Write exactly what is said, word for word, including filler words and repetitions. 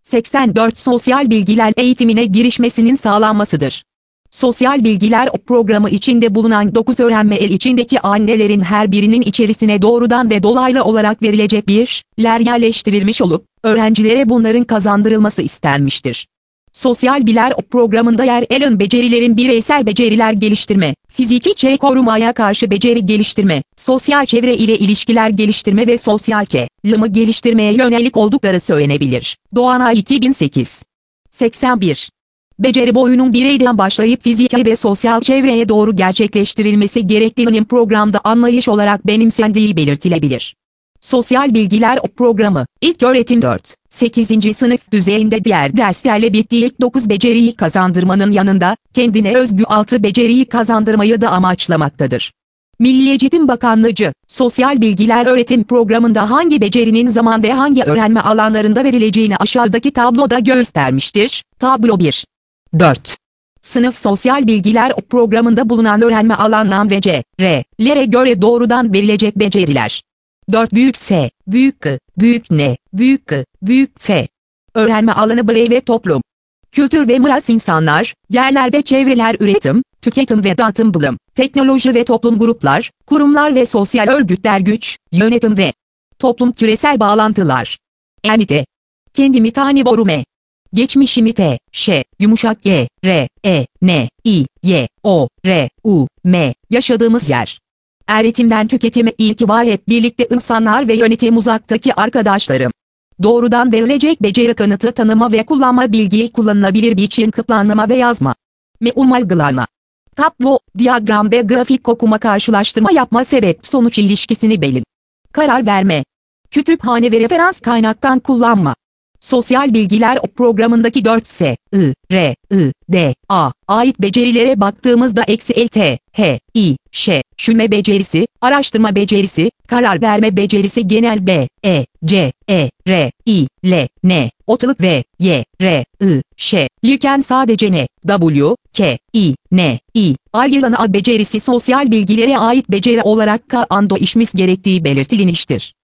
seksen dört Sosyal bilgiler eğitimine girişmesinin sağlanmasıdır. Sosyal bilgiler programı içinde bulunan dokuz öğrenme el içindeki annelerin her birinin içerisine doğrudan ve dolaylı olarak verilecek birler yerleştirilmiş olup, öğrencilere bunların kazandırılması istenmiştir. Sosyal bilgiler programında yer alan becerilerin bireysel beceriler geliştirme, fiziki çe korumaya karşı beceri geliştirme, sosyal çevre ile ilişkiler geliştirme ve sosyal kelimi geliştirmeye yönelik oldukları söylenebilir. Doğanay iki bin sekiz. seksen bir. Beceri boyunun bireyden başlayıp fiziki ve sosyal çevreye doğru gerçekleştirilmesi gerektiğinin programda anlayış olarak benimsendiği belirtilebilir. Sosyal bilgiler programı, ilköğretim dört sekizinci sınıf düzeyinde diğer derslerle bittiği ilk dokuz beceriyi kazandırmanın yanında, kendine özgü altı beceriyi kazandırmayı da amaçlamaktadır. Milli Eğitim Bakanlığı, sosyal bilgiler öğretim programında hangi becerinin zaman ve hangi öğrenme alanlarında verileceğini aşağıdaki tabloda göstermiştir. Tablo bir. dört. Sınıf sosyal bilgiler programında bulunan öğrenme alanlarına ve becerilerine göre doğrudan verilecek beceriler. dört Büyük S, Büyük K, Büyük N, Büyük K, Büyük F. Öğrenme alanı birey ve toplum. Kültür ve miras insanlar, yerler ve çevreler üretim, tüketim ve dağıtım bilim, teknoloji ve toplum gruplar, kurumlar ve sosyal örgütler güç, yönetim ve toplum küresel bağlantılar. Enite. Kendimi tani vorume. Geçmişimi te, şe, yumuşak g, r, e, n, i, y, o, r, u, m, yaşadığımız yer. Eğitimden tüketime ilk var hep birlikte insanlar ve yönetim uzaktaki arkadaşlarım. Doğrudan verilecek beceri kanıtı tanıma ve kullanma bilgiyi kullanılabilir biçim planlama ve yazma. Meum algılama. Tablo, diyagram ve grafik okuma karşılaştırma yapma sebep-sonuç ilişkisini belin. Karar verme. Kütüphane ve referans kaynaktan kullanma. Sosyal bilgiler programındaki dört S, I, R, I, D, A ait becerilere baktığımızda eksi L, T, H, I, Ş, düşünme becerisi, araştırma becerisi, karar verme becerisi genel B, E, C, E, R, I, L, N, otılık V, Y, R, I, Ş, lirken sadece N, W, K, I, N, I, algılama becerisi sosyal bilgilere ait beceri olarak K ando işimiz gerektiği belirtilmiştir.